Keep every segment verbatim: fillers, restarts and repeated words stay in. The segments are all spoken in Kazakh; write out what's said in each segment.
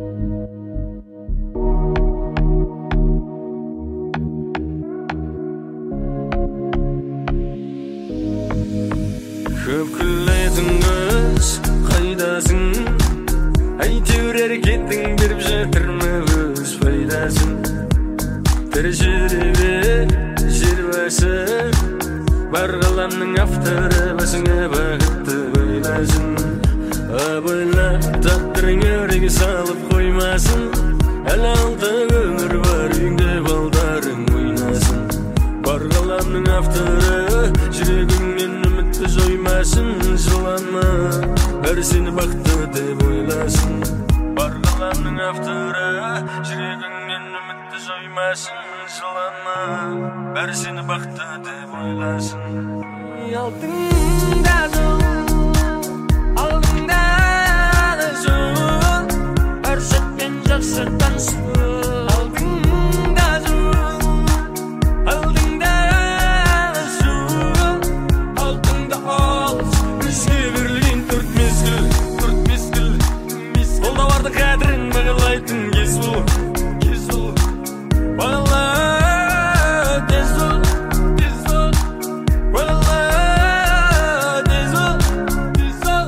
Көкілетіңіз қайдасың? Әйтеуір әрекеттің беріп жатырмы өз пайдасын? Тіршілігі жер басы бар ғаламның авторы, басыңа бақытты ойласын. Абайлап тағдырың өреге салып қоймасын, әлі алда өмір бар, үйіңде балдарың ойнасын. Бар ғаламның авторы, жүрегіңнен үмітті жоймасын. Жыланма, бәрі сені бақытты деп ойласын. Бар ғаламның авторы, жүрегіңнен үмітті жоймасын. Жыланма, бәрі сені бақытты деп ойласын. Алдыңда жол, алдыңда да жол, әр сәтпен жақсы танысу. Алдыңда жол, алдыңда да жол, алдыңда алыс, бізге берілген төрт мезгіл, төрт мезгіл. Қолда барды қадірін бағалайтын кез бұл, кез бұл. Бағала тез бол, тез бол, бағала тез бол, тез бол.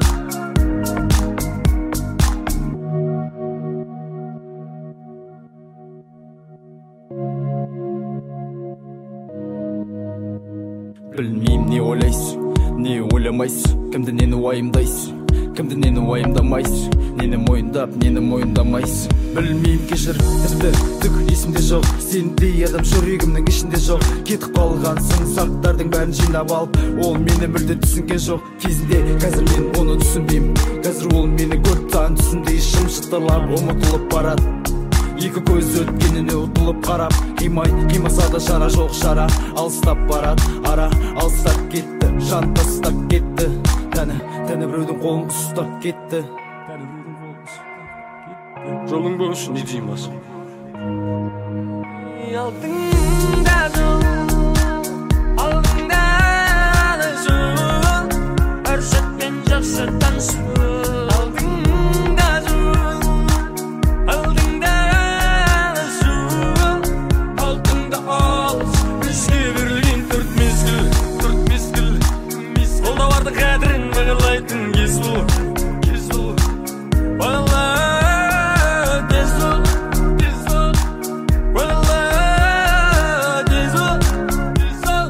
Білмеймін не ойлайсың, не ойламайсың, кімді нені уайымдайсың, кімді нені уайымдамайсың, нені мойындап, нені мойындамайсың. Білмеймін кешір, тіпті түк есімде жоқ, сендей адам жүрегімнің ішінде жоқ. Кетіп қалғансың, заттардың бәрін жинап алып, ол мені мүлде түсінген жоқ кезінде. Қазір мен оны түсінбеймін, қазір ол мені көріп таң түсіндей шымшықтарлар ұмытылып барады. Екі көз өткеніне ұтылып қарап, қимай, қимаса да шара жоқ шара. Алыстап барады, ара алыстап кетті, жан тастап кетті. Тәні, тәні біреудің қолын ұстап кетті. Жолың болсын, не деймін асыл? Алдыңда жол, алдыңда да жол, әр сәтпен жақсы танысу. Алдыңда жол, алдыңда да жол, алдыңда алыс, бізге берілген төрт мезгіл, төрт мезгіл. Қолда барды қадірін бағалайтын кез бұл, кез бұл. Бағала тез бол, тез бол, бағала тез бол, тез бол.